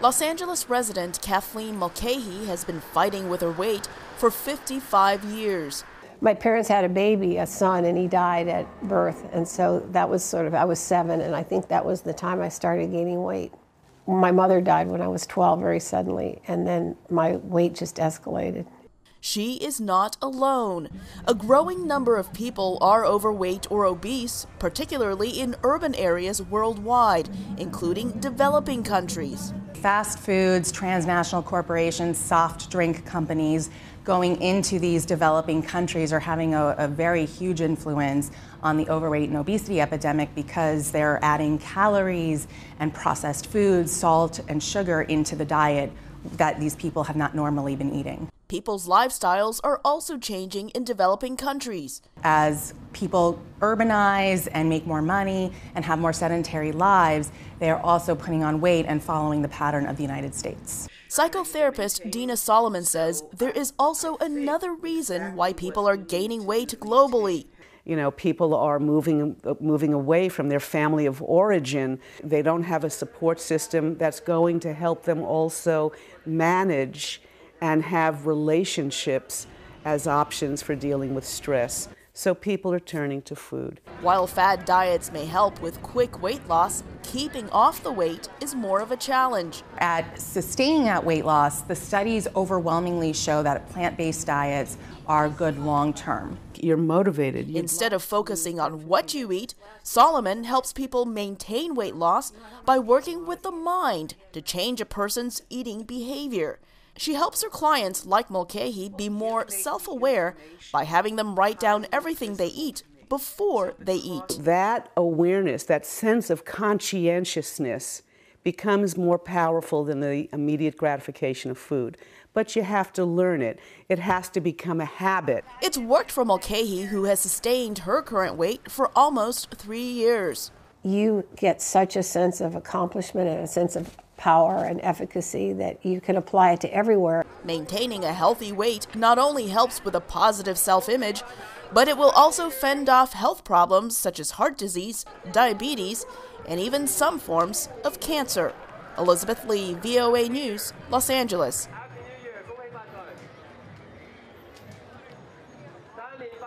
Los Angeles resident Kathleen Mulcahy has been fighting with her weight for 55 years. My parents had a baby, a son, and he died at birth. And so that was I was 7, and I think that was the time I started gaining weight. My mother died when I was 12 very suddenly, and then my weight just escalated. She is not alone. A growing number of people are overweight or obese, particularly in urban areas worldwide, including developing countries. Fast foods, transnational corporations, soft drink companies going into these developing countries are having a very huge influence on the overweight and obesity epidemic because they're adding calories and processed foods, salt and sugar into the diet that these people have not normally been eating. People's lifestyles are also changing in developing countries. As people urbanize and make more money and have more sedentary lives, they are also putting on weight and following the pattern of the United States. Psychotherapist Dina Solomon says there is also another reason why people are gaining weight globally. You know, people are moving away from their family of origin. They don't have a support system that's going to help them also manage and have relationships as options for dealing with stress. So people are turning to food. While fad diets may help with quick weight loss, keeping off the weight is more of a challenge. At sustaining that weight loss, the studies overwhelmingly show that plant-based diets are good long-term. You're motivated. Instead of focusing on what you eat, Solomon helps people maintain weight loss by working with the mind to change a person's eating behavior. She helps her clients like Mulcahy be more self-aware by having them write down everything they eat before they eat. That awareness, that sense of conscientiousness becomes more powerful than the immediate gratification of food. But you have to learn it. It has to become a habit. It's worked for Mulcahy, who has sustained her current weight for almost 3 years. You get such a sense of accomplishment and a sense of power and efficacy that you can apply it to everywhere. Maintaining a healthy weight not only helps with a positive self-image, but it will also fend off health problems such as heart disease, diabetes, and even some forms of cancer. Elizabeth Lee, VOA News, Los Angeles.